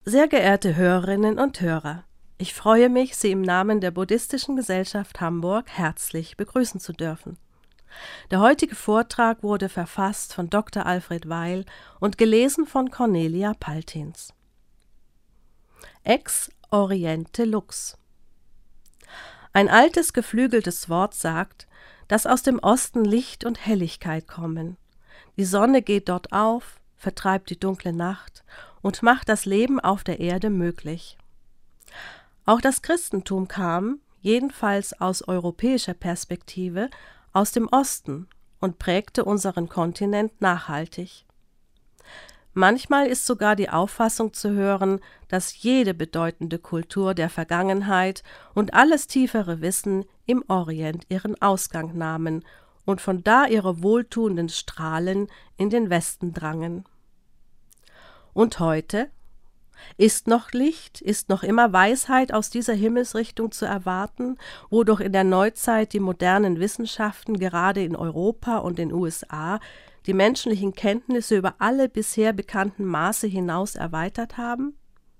Sehr geehrte Hörerinnen und Hörer, ich freue mich, Sie im Namen der Buddhistischen Gesellschaft Hamburg herzlich begrüßen zu dürfen. Der heutige Vortrag wurde verfasst von Dr. Alfred Weil und gelesen von Cornelia Paltins. Ex Oriente Lux. Ein altes geflügeltes Wort sagt, dass aus dem Osten Licht und Helligkeit kommen. Die Sonne geht dort auf, vertreibt die dunkle Nacht und macht das Leben auf der Erde möglich. Auch das Christentum kam, jedenfalls aus europäischer Perspektive, aus dem Osten und prägte unseren Kontinent nachhaltig. Manchmal ist sogar die Auffassung zu hören, dass jede bedeutende Kultur der Vergangenheit und alles tiefere Wissen im Orient ihren Ausgang nahmen und von da ihre wohltuenden Strahlen in den Westen drangen. Und heute? Ist noch Licht, ist noch immer Weisheit aus dieser Himmelsrichtung zu erwarten, wodurch in der Neuzeit die modernen Wissenschaften gerade in Europa und den USA die menschlichen Kenntnisse über alle bisher bekannten Maße hinaus erweitert haben?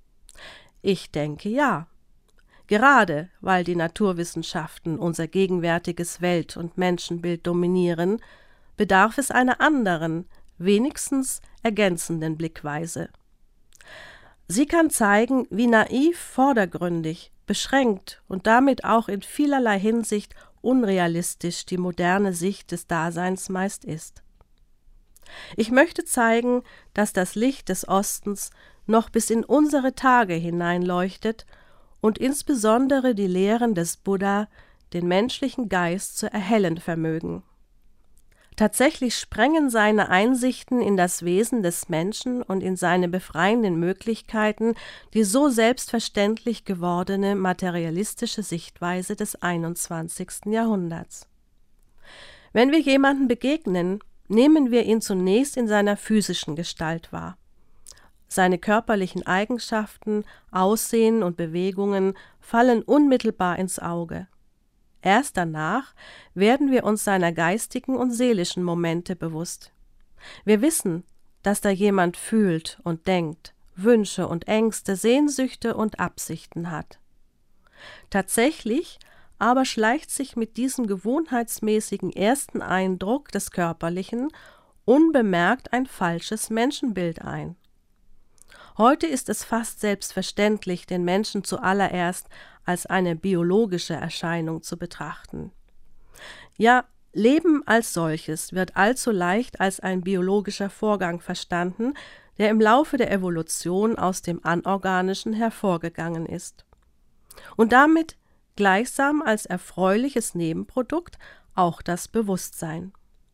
Ich denke ja. Gerade weil die Naturwissenschaften unser gegenwärtiges Welt- und Menschenbild dominieren, bedarf es einer anderen, wenigstens ergänzenden Blickweise. Sie kann zeigen, wie naiv, vordergründig, beschränkt und damit auch in vielerlei Hinsicht unrealistisch die moderne Sicht des Daseins meist ist. Ich möchte zeigen, dass das Licht des Ostens noch bis in unsere Tage hineinleuchtet und insbesondere die Lehren des Buddha den menschlichen Geist zu erhellen vermögen. Tatsächlich sprengen seine Einsichten in das Wesen des Menschen und in seine befreienden Möglichkeiten die so selbstverständlich gewordene materialistische Sichtweise des 21. Jahrhunderts. Wenn wir jemanden begegnen, nehmen wir ihn zunächst in seiner physischen Gestalt wahr. Seine körperlichen Eigenschaften, Aussehen und Bewegungen fallen unmittelbar ins Auge. Erst danach werden wir uns seiner geistigen und seelischen Momente bewusst. Wir wissen, dass da jemand fühlt und denkt, Wünsche und Ängste, Sehnsüchte und Absichten hat. Tatsächlich aber schleicht sich mit diesem gewohnheitsmäßigen ersten Eindruck des Körperlichen unbemerkt ein falsches Menschenbild ein. Heute ist es fast selbstverständlich, den Menschen zuallererst als eine biologische Erscheinung zu betrachten. Ja, Leben als solches wird allzu leicht als ein biologischer Vorgang verstanden, der im Laufe der Evolution aus dem Anorganischen hervorgegangen ist. Und damit gleichsam als erfreuliches Nebenprodukt auch das Bewusstsein.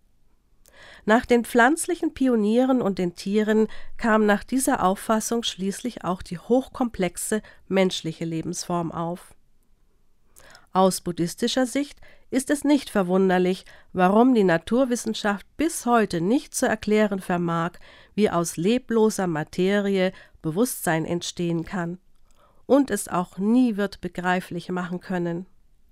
Nach den pflanzlichen Pionieren und den Tieren kam nach dieser Auffassung schließlich auch die hochkomplexe menschliche Lebensform auf. Aus buddhistischer Sicht ist es nicht verwunderlich, warum die Naturwissenschaft bis heute nicht zu erklären vermag, wie aus lebloser Materie Bewusstsein entstehen kann, und es auch nie wird begreiflich machen können.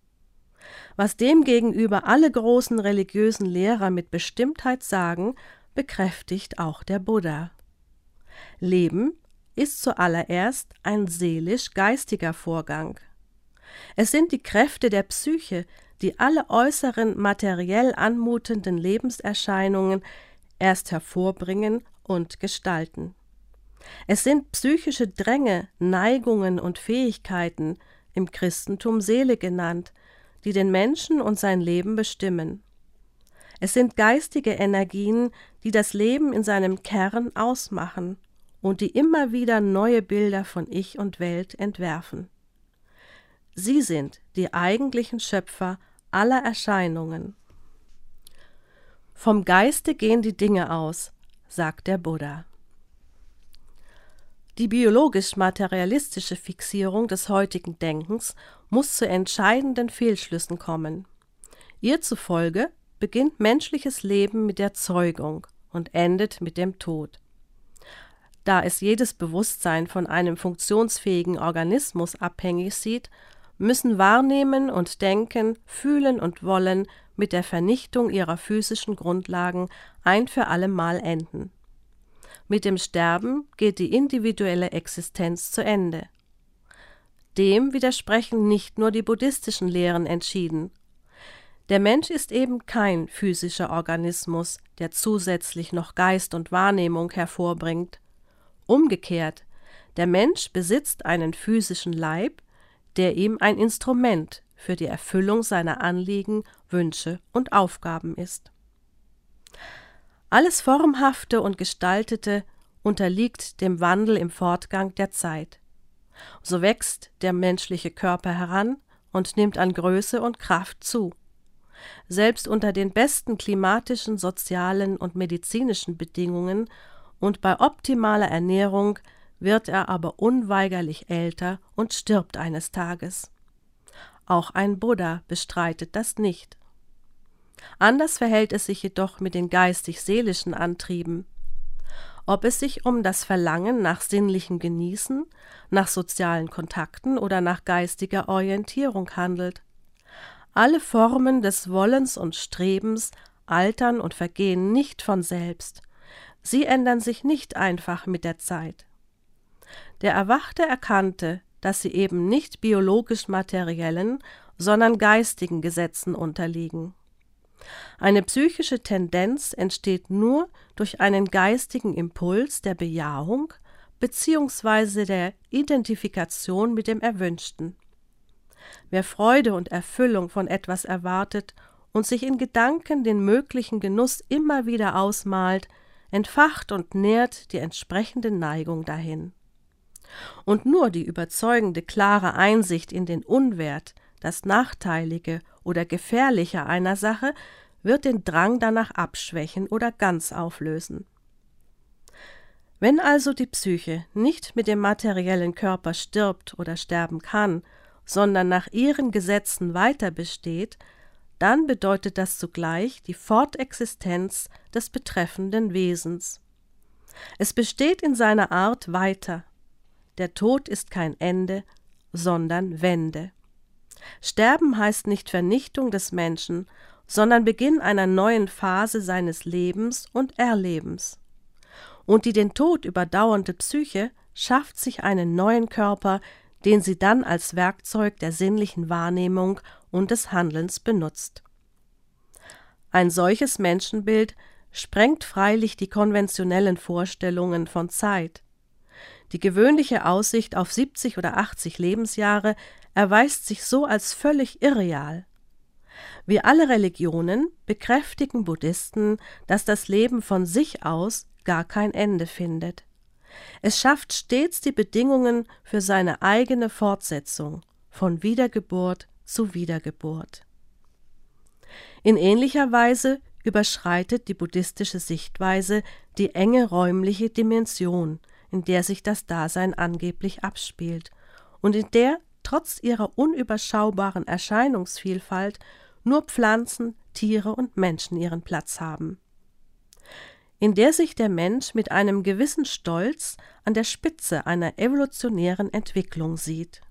Was demgegenüber alle großen religiösen Lehrer mit Bestimmtheit sagen, bekräftigt auch der Buddha. Leben ist zuallererst ein seelisch-geistiger Vorgang. Es sind die Kräfte der Psyche, die alle äußeren materiell anmutenden Lebenserscheinungen erst hervorbringen und gestalten. Es sind psychische Dränge, Neigungen und Fähigkeiten, im Christentum Seele genannt, die den Menschen und sein Leben bestimmen. Es sind geistige Energien, die das Leben in seinem Kern ausmachen und die immer wieder neue Bilder von Ich und Welt entwerfen. Sie sind die eigentlichen Schöpfer aller Erscheinungen. Vom Geiste gehen die Dinge aus, sagt der Buddha. Die biologisch-materialistische Fixierung des heutigen Denkens muss zu entscheidenden Fehlschlüssen kommen. Ihr zufolge beginnt menschliches Leben mit der Zeugung und endet mit dem Tod. Da es jedes Bewusstsein von einem funktionsfähigen Organismus abhängig sieht, müssen Wahrnehmen und Denken, Fühlen und Wollen mit der Vernichtung ihrer physischen Grundlagen ein für allemal enden. Mit dem Sterben geht die individuelle Existenz zu Ende. Dem widersprechen nicht nur die buddhistischen Lehren entschieden. Der Mensch ist eben kein physischer Organismus, der zusätzlich noch Geist und Wahrnehmung hervorbringt. Umgekehrt, der Mensch besitzt einen physischen Leib, der ihm ein Instrument für die Erfüllung seiner Anliegen, Wünsche und Aufgaben ist. Alles Formhafte und Gestaltete unterliegt dem Wandel im Fortgang der Zeit. So wächst der menschliche Körper heran und nimmt an Größe und Kraft zu. Selbst unter den besten klimatischen, sozialen und medizinischen Bedingungen und bei optimaler Ernährung wird er aber unweigerlich älter und stirbt eines Tages. Auch ein Buddha bestreitet das nicht. Anders verhält es sich jedoch mit den geistig-seelischen Antrieben. Ob es sich um das Verlangen nach sinnlichem Genießen, nach sozialen Kontakten oder nach geistiger Orientierung handelt. Alle Formen des Wollens und Strebens altern und vergehen nicht von selbst. Sie ändern sich nicht einfach mit der Zeit. Der Erwachte erkannte, dass sie eben nicht biologisch-materiellen, sondern geistigen Gesetzen unterliegen. Eine psychische Tendenz entsteht nur durch einen geistigen Impuls der Bejahung bzw. der Identifikation mit dem Erwünschten. Wer Freude und Erfüllung von etwas erwartet und sich in Gedanken den möglichen Genuss immer wieder ausmalt, entfacht und nährt die entsprechende Neigung dahin. Und nur die überzeugende, klare Einsicht in den Unwert, das Nachteilige oder Gefährliche einer Sache wird den Drang danach abschwächen oder ganz auflösen. Wenn also die Psyche nicht mit dem materiellen Körper stirbt oder sterben kann, sondern nach ihren Gesetzen weiter besteht, dann bedeutet das zugleich die Fortexistenz des betreffenden Wesens. Es besteht in seiner Art weiter. Der Tod ist kein Ende, sondern Wende. Sterben heißt nicht Vernichtung des Menschen, sondern Beginn einer neuen Phase seines Lebens und Erlebens. Und die den Tod überdauernde Psyche schafft sich einen neuen Körper, den sie dann als Werkzeug der sinnlichen Wahrnehmung und des Handelns benutzt. Ein solches Menschenbild sprengt freilich die konventionellen Vorstellungen von Zeit. Die gewöhnliche Aussicht auf 70 oder 80 Lebensjahre erweist sich so als völlig irreal. Wie alle Religionen bekräftigen Buddhisten, dass das Leben von sich aus gar kein Ende findet. Es schafft stets die Bedingungen für seine eigene Fortsetzung, von Wiedergeburt zu Wiedergeburt. In ähnlicher Weise überschreitet die buddhistische Sichtweise die enge räumliche Dimension, in der sich das Dasein angeblich abspielt und in der trotz ihrer unüberschaubaren Erscheinungsvielfalt nur Pflanzen, Tiere und Menschen ihren Platz haben. In der sich der Mensch mit einem gewissen Stolz an der Spitze einer evolutionären Entwicklung sieht.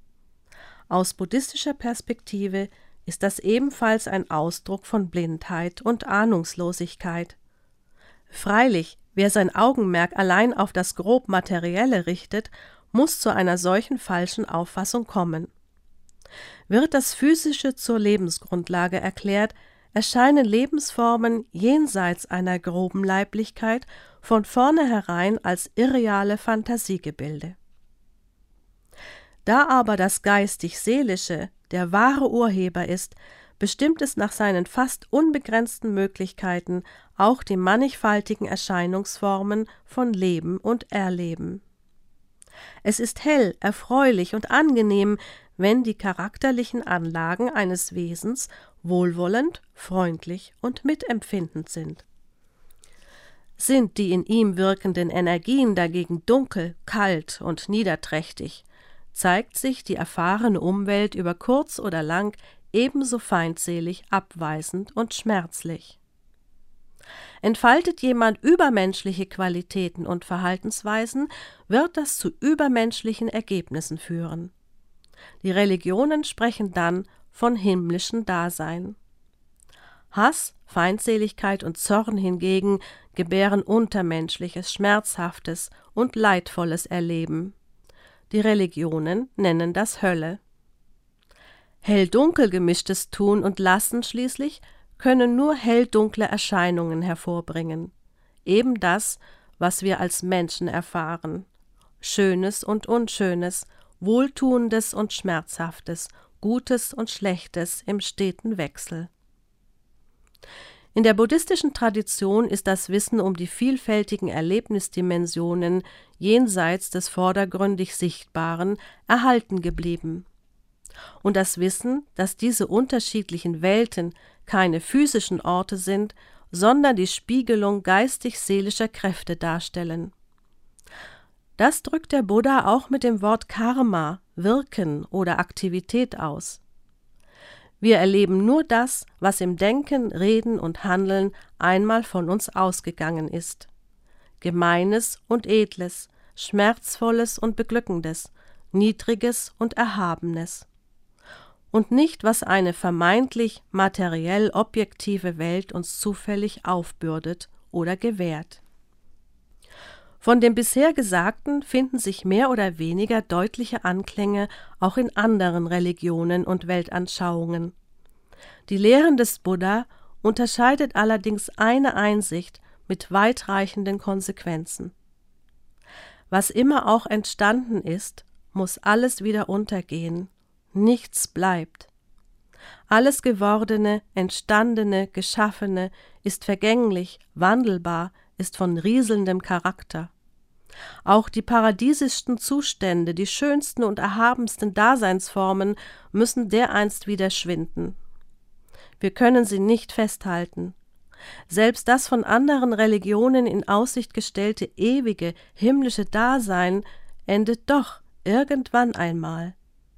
Aus buddhistischer Perspektive ist das ebenfalls ein Ausdruck von Blindheit und Ahnungslosigkeit. Freilich, wer sein Augenmerk allein auf das grob Materielle richtet, muss zu einer solchen falschen Auffassung kommen. Wird das Physische zur Lebensgrundlage erklärt, erscheinen Lebensformen jenseits einer groben Leiblichkeit von vornherein als irreale Fantasiegebilde. Da aber das geistig-seelische der wahre Urheber ist, bestimmt es nach seinen fast unbegrenzten Möglichkeiten auch die mannigfaltigen Erscheinungsformen von Leben und Erleben. Es ist hell, erfreulich und angenehm, wenn die charakterlichen Anlagen eines Wesens wohlwollend, freundlich und mitempfindend sind. Sind die in ihm wirkenden Energien dagegen dunkel, kalt und niederträchtig, zeigt sich die erfahrene Umwelt über kurz oder lang ebenso feindselig, abweisend und schmerzlich. Entfaltet jemand übermenschliche Qualitäten und Verhaltensweisen, wird das zu übermenschlichen Ergebnissen führen. Die Religionen sprechen dann von himmlischen Dasein. Hass, Feindseligkeit und Zorn hingegen gebären untermenschliches, schmerzhaftes und leidvolles Erleben. Die Religionen nennen das Hölle. Hell-dunkel gemischtes Tun und Lassen schließlich können nur hell-dunkle Erscheinungen hervorbringen. Eben das, was wir als Menschen erfahren. Schönes und Unschönes, Wohltuendes und Schmerzhaftes, Gutes und Schlechtes im steten Wechsel. In der buddhistischen Tradition ist das Wissen um die vielfältigen Erlebnisdimensionen jenseits des vordergründig Sichtbaren erhalten geblieben. Und das Wissen, dass diese unterschiedlichen Welten keine physischen Orte sind, sondern die Spiegelung geistig-seelischer Kräfte darstellen. Das drückt der Buddha auch mit dem Wort Karma, Wirken oder Aktivität aus. Wir erleben nur das, was im Denken, Reden und Handeln einmal von uns ausgegangen ist. Gemeines und Edles, Schmerzvolles und Beglückendes, Niedriges und Erhabenes. Und nicht, was eine vermeintlich materiell objektive Welt uns zufällig aufbürdet oder gewährt. Von dem bisher Gesagten finden sich mehr oder weniger deutliche Anklänge auch in anderen Religionen und Weltanschauungen. Die Lehren des Buddha unterscheidet allerdings eine Einsicht mit weitreichenden Konsequenzen. Was immer auch entstanden ist, muss alles wieder untergehen. Nichts bleibt. Alles Gewordene, Entstandene, Geschaffene ist vergänglich, wandelbar, ist von rieselndem Charakter. Auch die paradiesischsten Zustände, die schönsten und erhabensten Daseinsformen müssen dereinst wieder schwinden. Wir können sie nicht festhalten. Selbst das von anderen Religionen in Aussicht gestellte ewige, himmlische Dasein endet doch irgendwann einmal.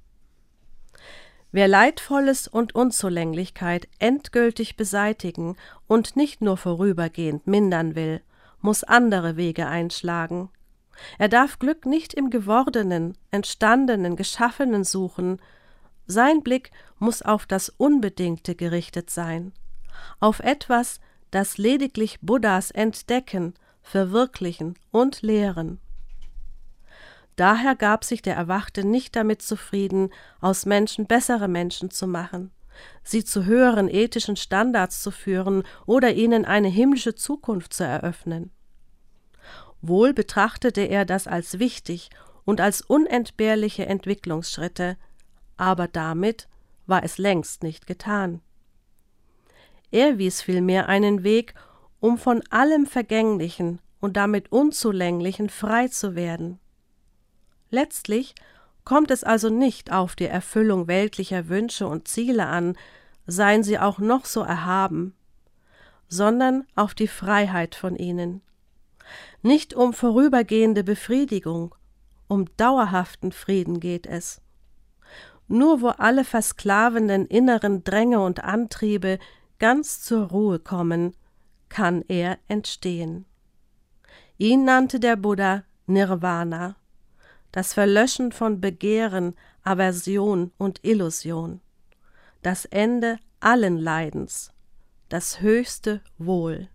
Wer Leidvolles und Unzulänglichkeit endgültig beseitigen und nicht nur vorübergehend mindern will, muss andere Wege einschlagen. Er darf Glück nicht im Gewordenen, Entstandenen, Geschaffenen suchen. Sein Blick muss auf das Unbedingte gerichtet sein, auf etwas, das lediglich Buddhas entdecken, verwirklichen und lehren. Daher gab sich der Erwachte nicht damit zufrieden, aus Menschen bessere Menschen zu machen, sie zu höheren ethischen Standards zu führen oder ihnen eine himmlische Zukunft zu eröffnen. Wohl betrachtete er das als wichtig und als unentbehrliche Entwicklungsschritte, aber damit war es längst nicht getan. Er wies vielmehr einen Weg, um von allem Vergänglichen und damit Unzulänglichen frei zu werden. Letztlich kommt es also nicht auf die Erfüllung weltlicher Wünsche und Ziele an, seien sie auch noch so erhaben, sondern auf die Freiheit von ihnen. Nicht um vorübergehende Befriedigung, um dauerhaften Frieden geht es. Nur wo alle versklavenden inneren Dränge und Antriebe ganz zur Ruhe kommen, kann er entstehen. Ihn nannte der Buddha Nirvana, das Verlöschen von Begehren, Aversion und Illusion, das Ende allen Leidens, das höchste Wohl.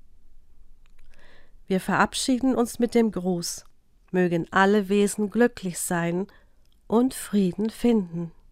Wir verabschieden uns mit dem Gruß: Mögen alle Wesen glücklich sein und Frieden finden.